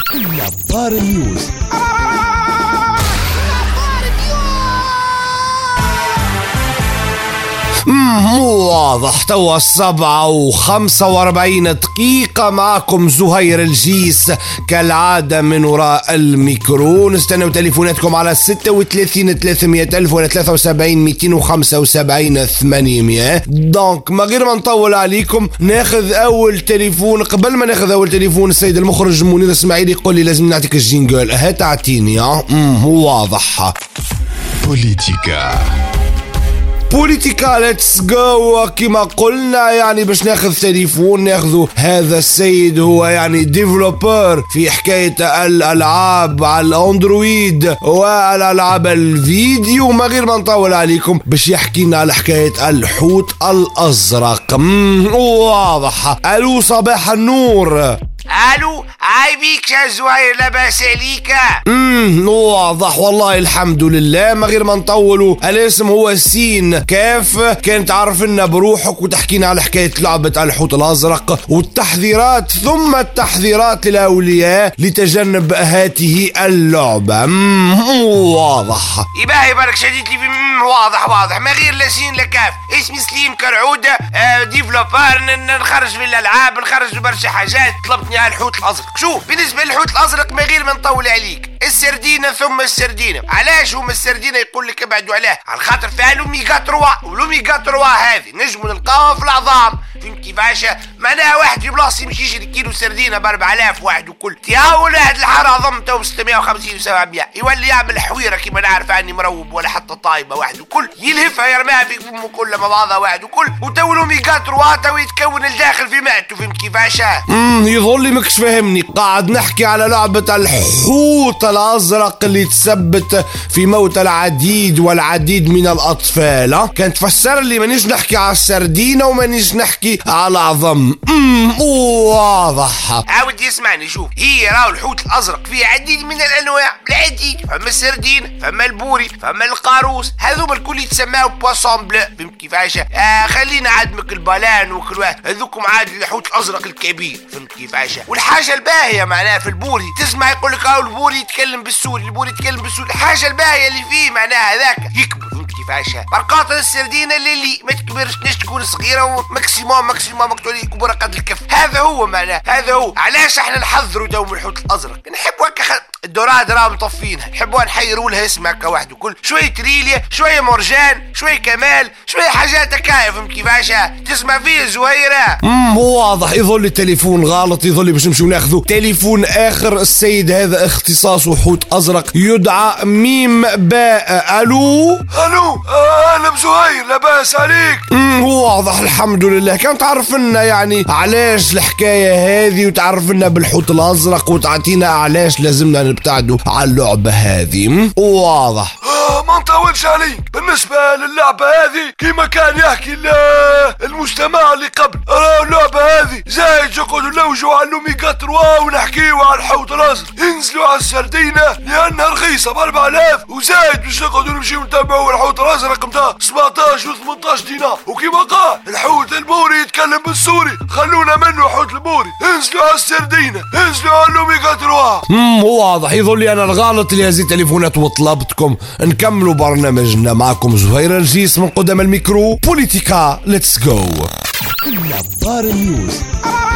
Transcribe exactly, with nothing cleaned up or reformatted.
نبار نيوز. واضح. توا السبعة وخمسة واربعين دقيقة، معكم زهير الجيس كالعادة من وراء الميكرو. نستنى تليفوناتكم على ستة وثلاثين ثلاثمية ألف ولا ثلاثة وسبعين مئتين وخمسة وسبعين ثمانمية. دونك ما غير ما نطول عليكم ناخذ أول تليفون. قبل ما ناخذ أول تليفون السيد المخرج منير اسماعيل يقول لي لازم نعطيك الجينجل. هات اعطيني. اه واضح. بوليتيكا بوليتيكا ليتس جو. كما قلنا يعني باش ناخذ تليفون ناخذ هذا السيد، هو يعني ديفلوبر في حكاية الألعاب على الأندرويد والألعاب الفيديو. ما غير ما نطول عليكم باش يحكينا على حكاية الحوت الأزرق. واضح. ألو صباح النور. الو هاي بيك يا زهير، لاباس عليك؟ امم واضح والله الحمد لله. ما غير ما نطولوا، الاسم هو سين كيف كان تعرف لنا بروحك وتحكينا على حكاية لعبة الحوت الأزرق والتحذيرات ثم التحذيرات للأولياء لتجنب هذه اللعبة. امم واضح. يباهي برك شديد لي في واضح واضح. ما غير لا سين لا كاف. اسمي سليم كرعودة، آه ديفلوبر، نخرج في الألعاب، نخرج برشا حاجات. طلبتني على الحوت الأزرق. شوف بالنسبة للحوت الأزرق ما غير ما نطول عليك، السردينة ثم السردينة. علاش هم السردينة يقول لك ابعدوا عليه؟ على خاطر فيها لوميغا تروا، ولوميغا تروا هذه نجموا نلقاوها في العظام. فهمت كيفاش؟ معناها واحد في بلاصه يمشي يشري كيلو سردينه ب أربعة آلاف واحد وكل تياول واحد الحاره ضم تو ستمية وخمسين وسبعمية، يولي يعمل حويره كيما نعرف عني مروب ولا حتى طايبه واحد وكل، يلهفها يرميها في فمه كلها مع بعضها واحد وكل، وتو لوميغا تروا تو يتكون الداخل في معدته. فهمت كيفاش؟ امم يظل لي ماكش فاهمني. قاعد نحكي على لعبه الحوت الازرق اللي تثبت في موت العديد والعديد من الاطفال. كان تفسر لي مانيش نحكي على السردينه ومانيش نحكي على عظم. امم واضح. عاود يسمعني. شوف هي راهو الحوت الازرق فيه عديد من الانواع، العديد. فما السردين، فما البوري، فما القاروس، هذوما الكل يتسماو بواسون بلو. فهمت كيفاش؟ آه خلينا عاد البالان وكل واحد هذوكم عاد الحوت الازرق الكبير. فهمت كيفاش؟ والحاجه الباهيه معناها في البوري تسمع يقول لك راهو البوري يتكلم بالسوري، البوري يتكلم بالسوري. الحاجه الباهيه اللي فيه معناها هذاك يكبر. فهمت كيفاش؟ برقاطة السردينه اللي, اللي ما تكبرش، نش تكون صغيره وماكسيموم ماكسيموم مقتولي كبر قد الكف. هذا هو معناه، هذا هو. علاش احنا نحذروا دوم الحوت الازرق؟ نحبوا هكا خ... الدورات راهم مطفينها، نحبوها نحيروا لها اسم هكا واحد وكل، شويه تريليا، شويه مرجان، شويه كمال، شويه حاجات هكايا. فهمت كيفاش؟ تسمع فيه زهيره؟ امم واضح. يظل التليفون غلط، يظل باش نمشيو ناخذوا تليفون اخر. السيد هذا اختصاصه حوت ازرق يدعى ميم باء. الو الو اهلا بزهير، لاباس عليك؟ امم واضح الحمد لله. كان تعرف لنا يعني علاش الحكايه هذه وتعرف لنا بالحوت الازرق وتعطينا علاش لازمنا نبتعدوا على اللعبه هذه. واضح. آه ما نطولش عليك. بالنسبه للعبه هذه كيما كان يحكي المجتمع اللي قبل، راه اللعبه هذه زايد يقعدوا نلوجوا على اللوميغا تروا ونحكيوا على الحوت الازرق، ينزلوا على السردينه لانها رخيصه ب أربعة آلاف، وزايد باش نقعدوا نمشيو نتابعوا الحوت الازرق نتاع سبعطاش و ثمنطاش دينار. وكيما قال الحوت البوري يتكلم بالسوري، خلونا منه حوت البوري. انزلوا على السردينه، انزلوا على اللوميغا تروا. امم واضح. يظل لي انا الغلط اللي هذه التليفونات وطلبتكم. نكملوا برنامجنا. معكم زهير الجيس من قدام الميكرو. بوليتيكا ليتس جو. نبار نيوز.